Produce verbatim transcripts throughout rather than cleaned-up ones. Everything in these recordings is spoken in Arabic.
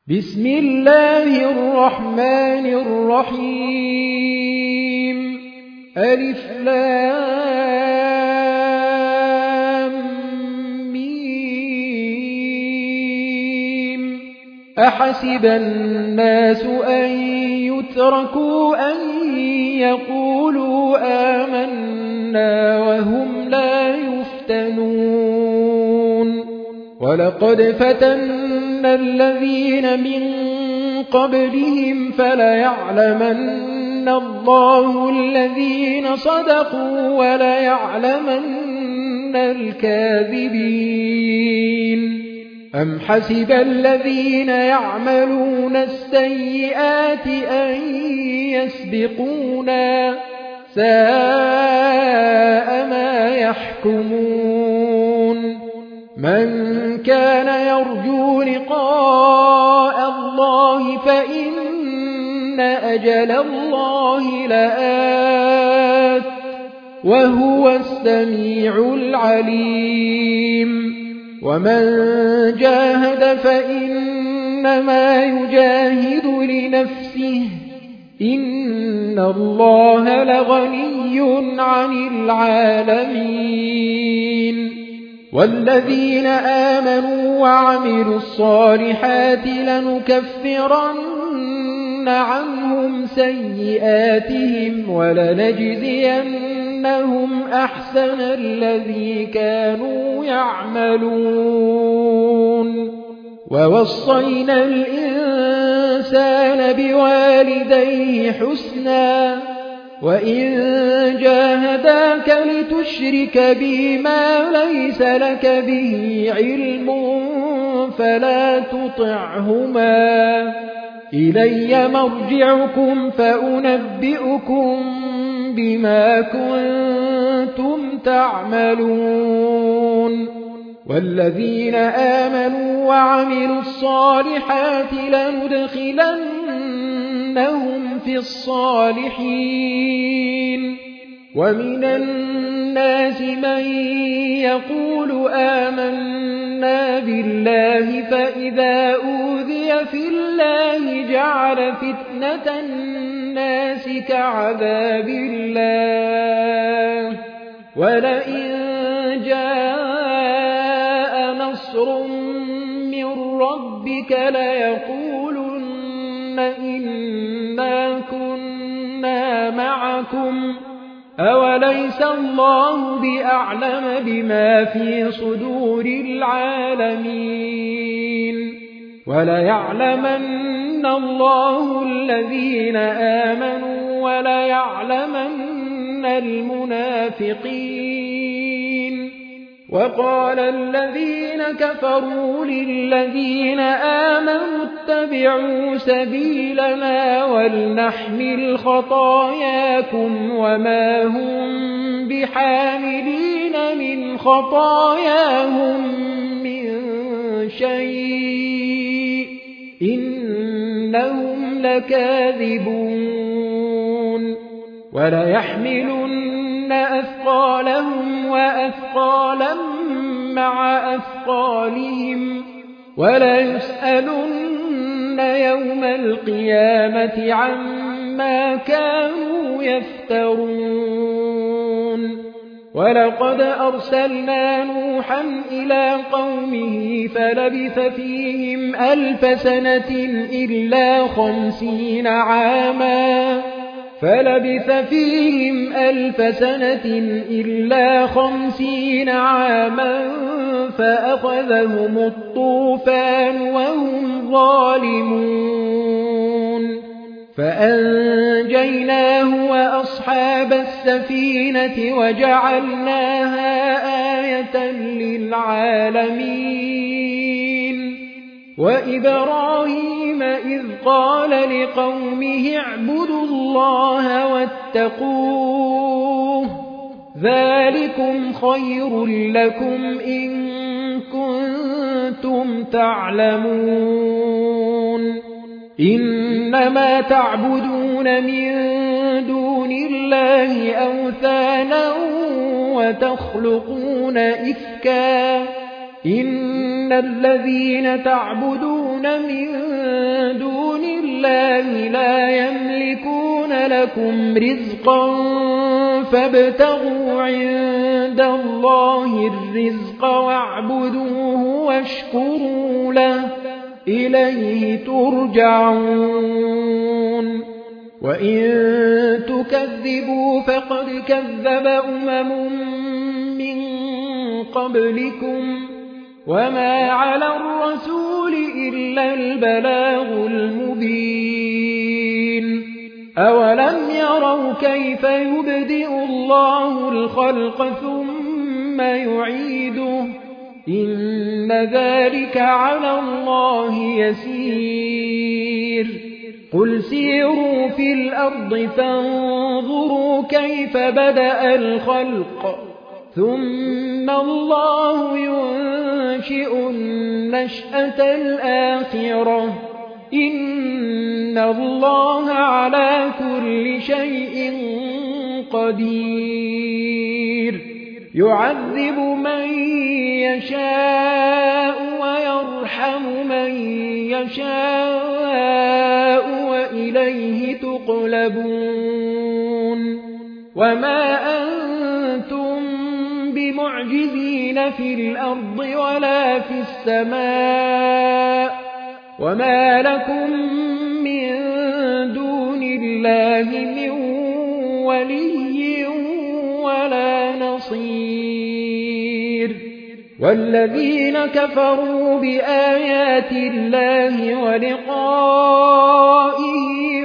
بسم الله الرحمن الرحيم ألف لام ميم أحسب الناس أن يتركوا أن يقولوا آمنا وهم لا يفتنون ولقد فتنا الذين من قبلهم فليعلمن الله الذين صدقوا وليعلمن الكاذبين أم حسب الذين يعملون السيئات أن يسبقونا ساء ما يحكمون من كان يرجو لقاء الله فإن أجل الله لآت وهو السميع العليم ومن جاهد فإنما يجاهد لنفسه إن الله لغني عن العالمين والذين آمنوا وعملوا الصالحات لنكفرن عنهم سيئاتهم ولنجزينهم أحسن الذي كانوا يعملون ووصينا الإنسان بوالديه حسنا وإن جاهداك لتشرك بي ما ليس لك به علم فلا تطعهما إلي مرجعكم فأنبئكم بما كنتم تعملون والذين آمنوا وعملوا الصالحات لندخلنهم في الصالحين ومن الناس من يقول آمنا بالله فإذا أوذي في الله جعل فتنة الناس كعذاب الله ولئن جاء نصر من ربك ليقولن إنا كنا معكم أوليس الله بأعلم بما في صدور العالمين وليعلمن الله الذين آمنوا وليعلمن المنافقين وقال الذين كفروا للذين آمنوا اتبعوا سبيلنا ولنحمل خطاياكم وما هم بحاملين من خطاياهم من شيء إنهم لكاذبون وليحملن أثقالهم وأثقالا مع أثقالهم وليسألن يوم القيامة عما كانوا يفترون ولقد أرسلنا نوحا إلى قومه فلبث فيهم ألف سنة إلا خمسين عاما فلبث فيهم ألف سنة إلا خمسين عاما فأخذهم الطوفان وهم ظالمون فأنجيناه وأصحاب السفينة وجعلناها آية للعالمين وإبراهيم إذ قال لقومه اعبدوا الله واتقوه ذلكم خير لكم إن كنتم تعلمون إنما تعبدون من دون الله أوثانا وتخلقون إفكا إن الذين تعبدون من الله لا يملكون لكم رزقا فابتغوا عند الله الرزق واعبدوه واشكروا له إليه ترجعون وإن تكذبوا فقد كذب أمم من قبلكم وما على الرسول إلا البلاغ المبين أولم يروا كيف يبدئ الله الخلق ثم يعيده إن ذلك على الله يسير قل سيروا في الأرض فانظروا كيف بدأ الخلق ثم الله ينشئ النشأة الآخرة إن الله على كل شيء قدير يعذب من يشاء ويرحم من يشاء وإليه تقلبون وما أنتم بمعجزين في الأرض ولا في السماء وما لكم من دون الله من ولي ولا نصير والذين كفروا بآيات الله ولقائه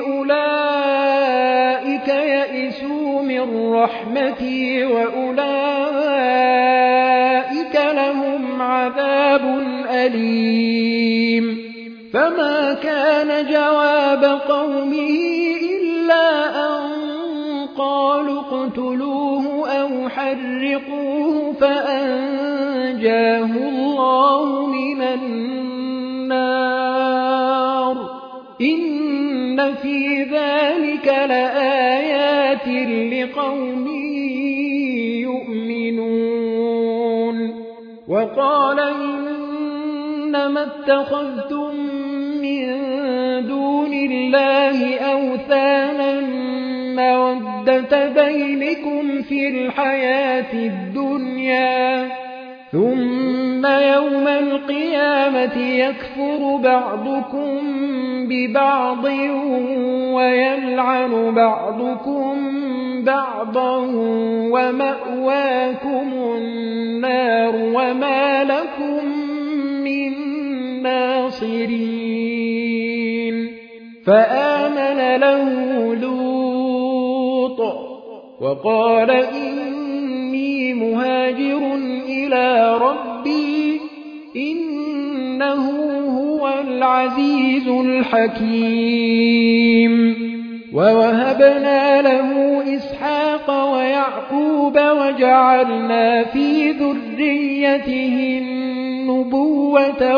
أولئك يئسوا من رحمتي وأولئك لهم عذاب أليم فما كان جواب قومه إلا أن قالوا اقتلوه أو حرقوه فأنجاه الله من النار إن في ذلك لآيات لقوم يؤمنون وقال إنما اتخذتم من دون الله أوثانا مودة بينكم في الحياة الدنيا ثم يوم القيامة يكفر بعضكم ببعض ويلعن بعضكم بعضا ومأواكم النار وما لكم من ناصرين فآمن له لوط وقال إني مهاجر إلى ربي إنه هو العزيز الحكيم ووهبنا له إسحاق ويعقوب وجعلنا في ذريته النبوة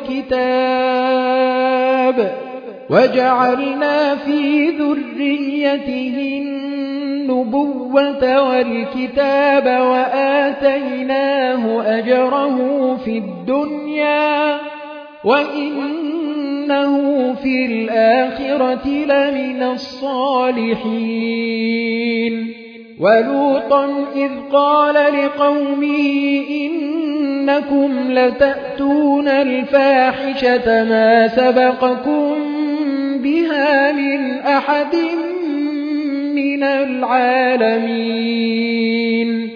والكتاب وجعلنا في ذريته النبوة والكتاب وآتيناه أجره في الدنيا وإنه في الآخرة لمن الصالحين ولوطا إذ قال لقومه إنكم لتأتون الفاحشة ما سبقكم بها من أحد من العالمين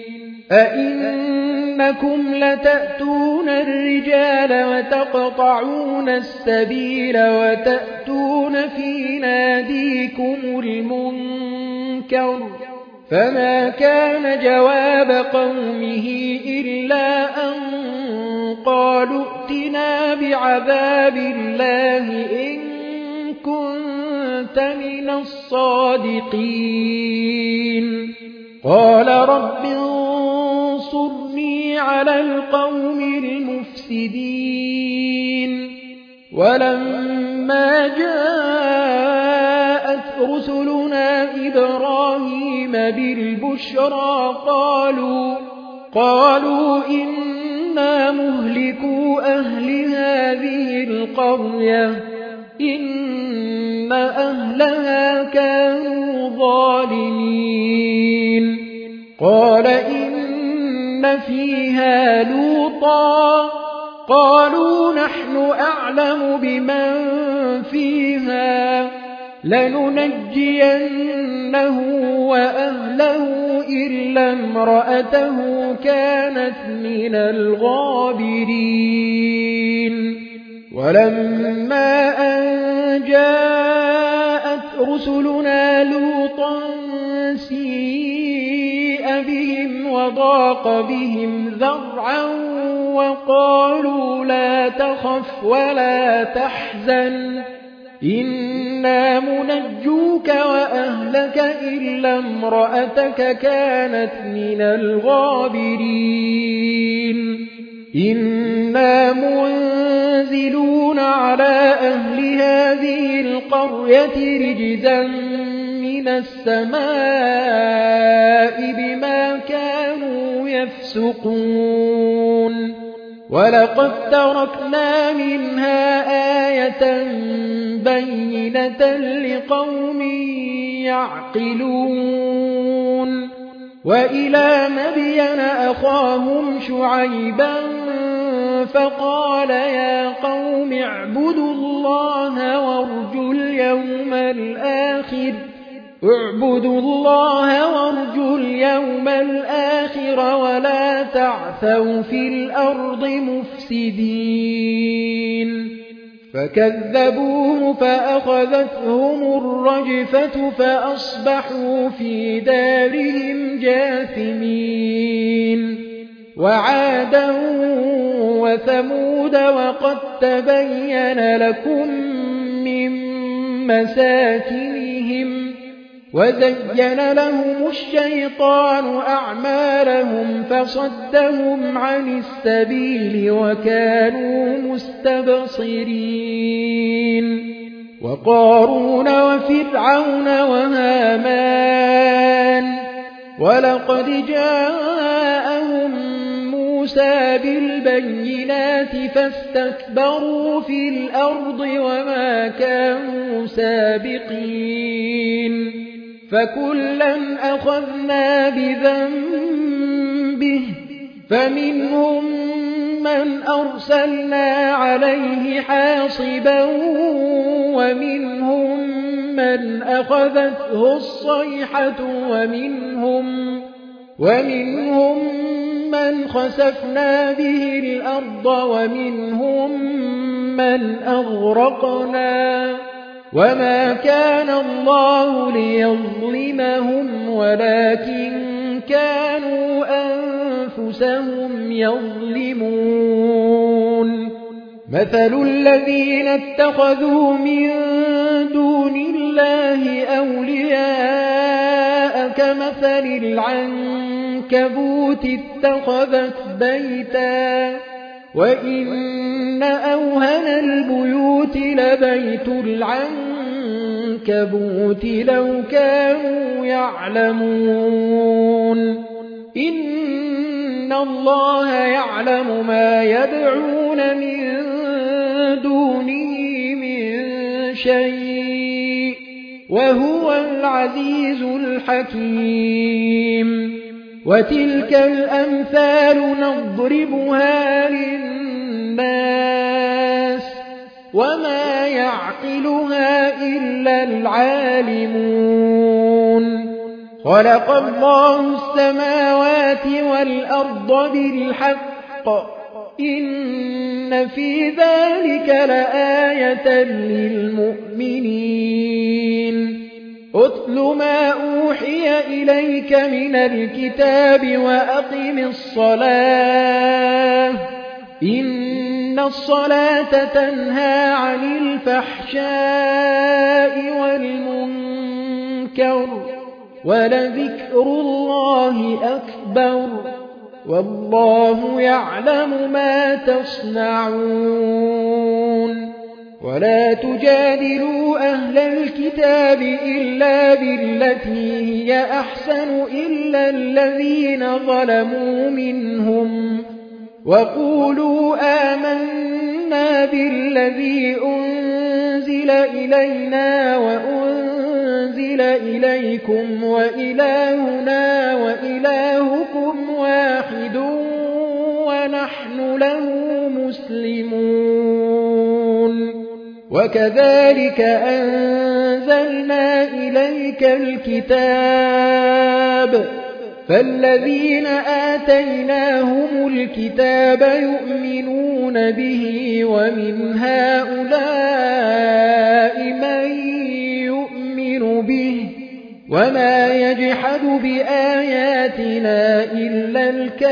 أئنكم لتأتون الرجال وتقطعون السبيل وتأتون في ناديكم المنكر فما كان جواب قومه إلا أن قالوا ائتنا بعذاب الله إن كنت من الصادقين قال رب انصرني على القوم المفسدين ولما جاءت رسلنا إبراهيم بالبشرى قالوا قالوا إنا مهلكو أهل هذه القرية إن أهلها كانوا ظالمين قال إن فيها لوطا قالوا نحن أعلم بمن فيها لننجينه وأهله إلا امرأته كانت من الغابرين ولما أن جاءت رسلنا لوطا سيء بهم وضاق بهم ذرعا وقالوا لا تخف ولا تحزن إنا منجوك وأهلك إلا امرأتك كانت من الغابرين إنا منزلون على أهل هذه القرية رجزا من السماء بما كانوا يفسقون ولقد تركنا منها آية بينة لقوم يعقلون وإلى مدين أخاهم شعيبا فقال يا قوم اعبدوا الله وارجوا اليوم الآخر اعبدوا الله وارجوا اليوم الآخر ولا تعثوا في الأرض مفسدين فكذبوه فأخذتهم الرجفة فأصبحوا في دارهم جاثمين وعادا وثمود وقد تبين لكم من مساكنهم وزين لهم الشيطان أعمالهم فصدهم عن السبيل وكانوا مستبصرين وقارون وفرعون وهامان ولقد جاءهم موسى بالبينات فاستكبروا في الأرض وما كانوا سابقين فكلا أخذنا بذنبه فمنهم من أرسلنا عليه حاصبا ومنهم من أخذته الصيحة ومنهم, ومنهم من خسفنا به الأرض ومنهم من أغرقنا وما كان الله ليظلمهم ولكن كانوا أنفسهم يظلمون مثل الذين اتخذوا من دون الله أولياء كمثل العنكبوت اتخذت بيتا وإن أوهن البيوت لبيت العنكبوت لو كانوا يعلمون إن الله يعلم ما يدعون من دونه من شيء وهو العزيز الحكيم وتلك الأمثال نضربها للناس وما يعقلها إلا العالمون خلق الله السماوات والأرض بالحق إن في ذلك لآية للمؤمنين أتل ما أوحي إليك من الكتاب وأقم الصلاة إن الصلاة تنهى عن الفحشاء والمنكر ولذكر الله أكبر والله يعلم ما تصنعون ولا تجادلوا أهل الكتاب إلا بالتي هي أحسن إلا الذين ظلموا منهم وقولوا آمنا بالذي أنزل أنزل إلينا وأنزل إليكم وإلهنا وإلهكم واحد ونحن له مسلمون وكذلك أنزلنا إليك الكتاب فالذين آتيناهم الكتاب يؤمنون به ومن هؤلاء من يؤمن به وما يجحد بآياتنا إلا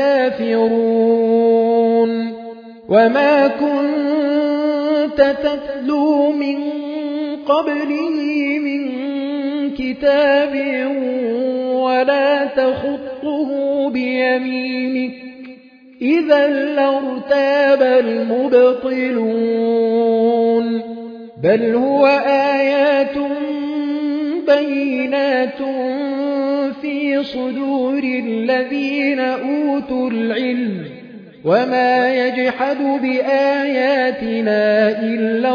الكافرون وما كنت تتلو من قبله من كتاب ولا تخطه بيمينك إذا لارتاب المبطلون بل هو آيات بينات في صدور الذين أوتوا العلم وما يجحد بآياتنا إلا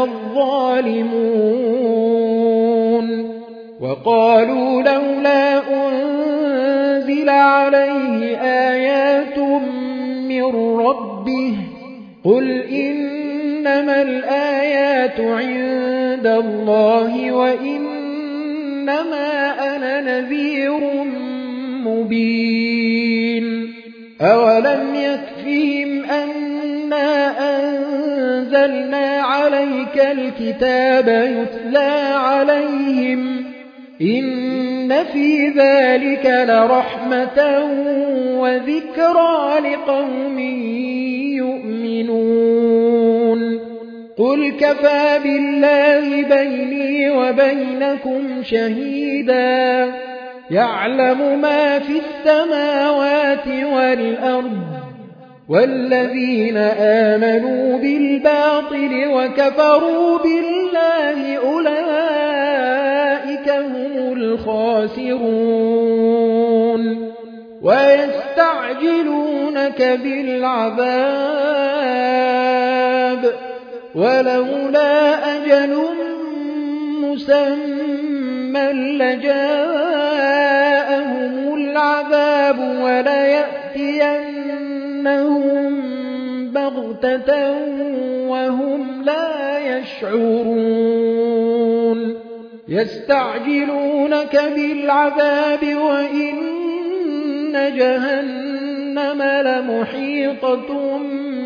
الظالمون وقالوا لولا أنزل عليه آيات من ربه قل إنما الآيات عند الله وإنما أنا نذير مبين أولم يكفهم أنا أنزلنا عليك الكتاب يتلى عليهم إن في ذلك لرحمة وذكرى لقوم يؤمنون قل كفى بالله بيني وبينكم شهيدا يعلم ما في السماوات والأرض والذين آمنوا بالباطل وكفروا بالله أولئك هم الخاسرون ويستعجلونك بالعذاب ولولا أجل مسمى لجاءهم العذاب وليأتينهم بغتة وهم لا يشعرون يستعجلونك بالعذاب وإن جهنم لمحيطة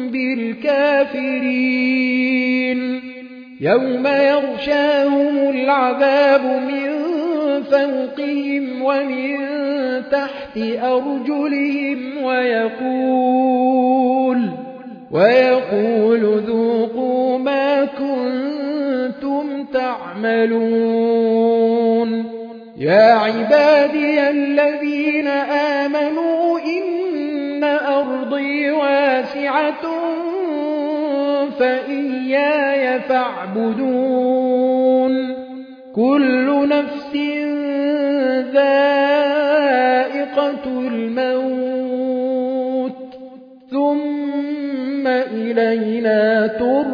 بالكافرين يوم يغشاهم العذاب من فوقهم ومن تحت أرجلهم ويقول ويقول ذوقوا ما كنتم تعملون يا عبادي الذين آمنوا إن أرضي واسعة فإياي فاعبدون كل نفس ذائقة الموت ثم إلينا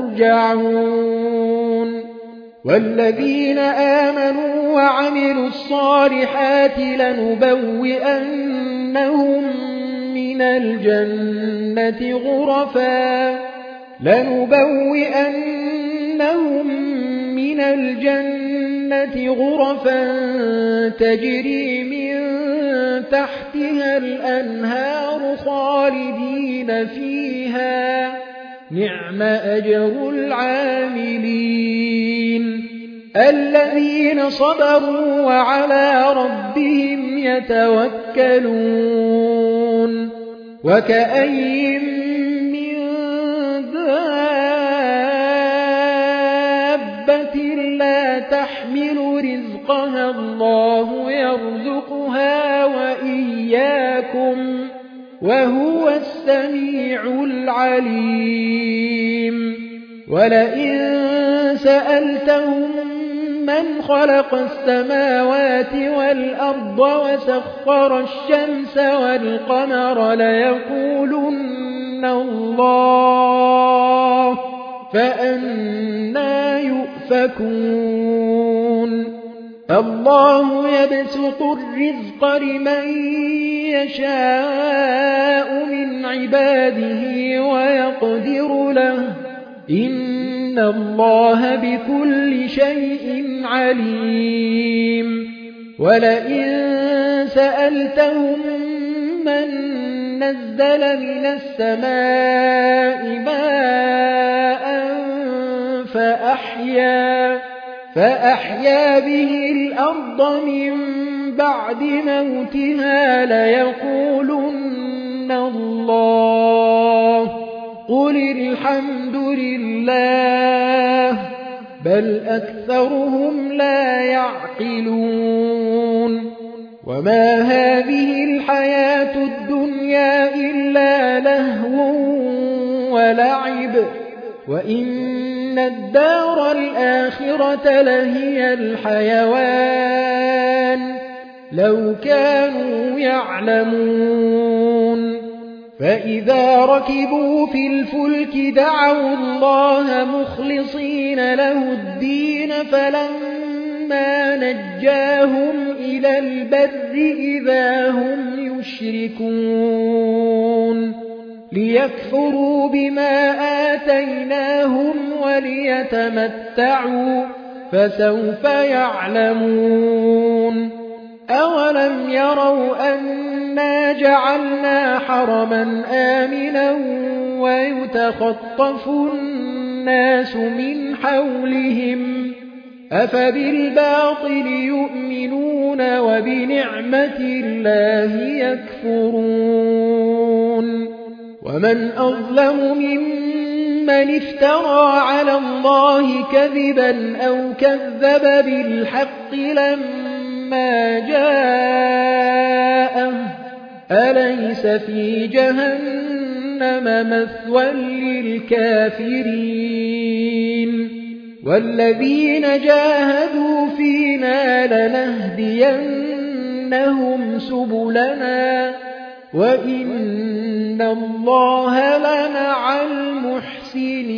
ترجعون والذين آمنوا وعملوا الصالحات لنبوئنهم من الجنة غرفا لنبوئنهم من الجنة غرفا تجري من تحتها الأنهار خالدين فيها نعم أجر العاملين الذين صبروا وعلى ربهم يتوكلون وكأين من دابة لا تحمل رزقها الله يرزقها وإياكم وهو السميع العليم ولئن سألتهم من خلق السماوات والأرض وسخر الشمس والقمر ليقولن الله فأنى يؤفكون يؤفكون الله يبسط الرزق لمن يشاء من عباده ويقدر له إن الله بكل شيء عليم ولئن سألتهم من نزل من السماء ماء فأحيا فأحيا به الأرض من بعد موتها ليقولن الله قل الحمد لله بل أكثرهم لا يعقلون وما هذه الحياة الدنيا إلا لهو ولعب وإن الدار الآخرة لهي الحيوان لو كانوا يعلمون فإذا ركبوا في الفلك دعوا الله مخلصين له الدين فلما نجاهم إلى البر إذا هم يشركون ليكفروا بما آتيناهم وليتمتعوا فسوف يعلمون أولم يروا أنا جعلنا حرما آمنا ويتخطف الناس من حولهم أفبالباطل يؤمنون وبنعمة الله يكفرون ومن أظلم ممن افترى على الله كذبا أو كذب بالحق لما جاءه أليس في جهنم مثوى للكافرين والذين جاهدوا فينا لنهدينهم سبلنا وإن الله لمع المحسنين